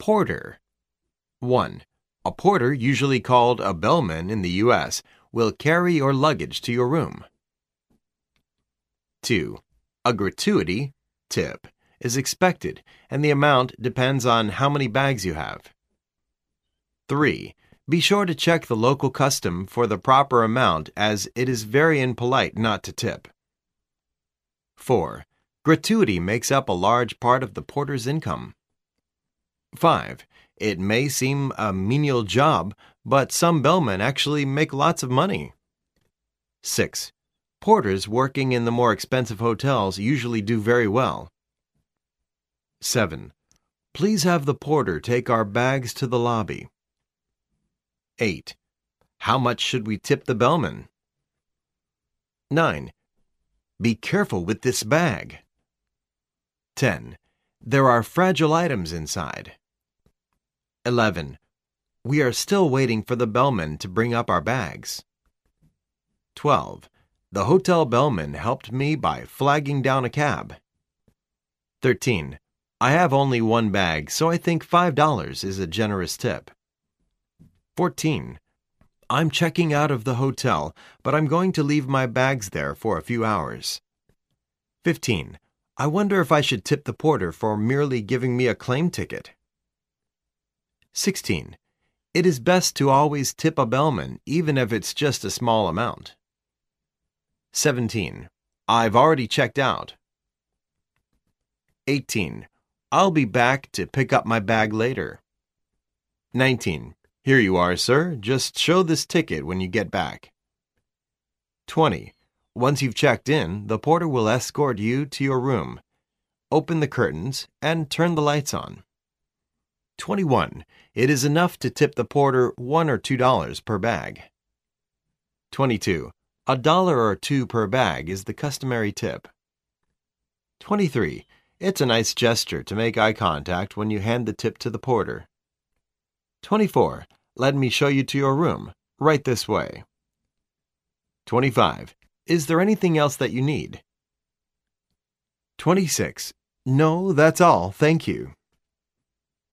Porter. 1. A porter, usually called a bellman in the U.S., will carry your luggage to your room. 2. A gratuity, tip, is expected, and the amount depends on how many bags you have. 3. Be sure to check the local custom for the proper amount, as it is very impolite not to tip. 4. Gratuity makes up a large part of the porter's income. 5. It may seem a menial job, but some bellmen actually make lots of money. 6. Porters working in the more expensive hotels usually do very well. 7. Please have the porter take our bags to the lobby. 8. How much should we tip the bellman? 9. Be careful with this bag. 10. There are fragile items inside. 11. We are still waiting for the bellman to bring up our bags. 12. The hotel bellman helped me by flagging down a cab. 13. I have only one bag, so I think $5 is a generous tip. 14. I'm checking out of the hotel, but I'm going to leave my bags there for a few hours. 15. I wonder if I should tip the porter for merely giving me a claim ticket. 16. It is best to always tip a bellman, even if it's just a small amount. 17. I've already checked out. 18. I'll be back to pick up my bag later. 19. Here you are, sir. Just show this ticket when you get back. 20. Once you've checked in, the porter will escort you to your room, open the curtains, and turn the lights on. 21. It is enough to tip the porter $1 or $2 per bag. 22. $1 or $2 per bag is the customary tip. 23. It's a nice gesture to make eye contact when you hand the tip to the porter. 24. Let me show you to your room, right this way. 25. Is there anything else that you need? 26. No, that's all, thank you.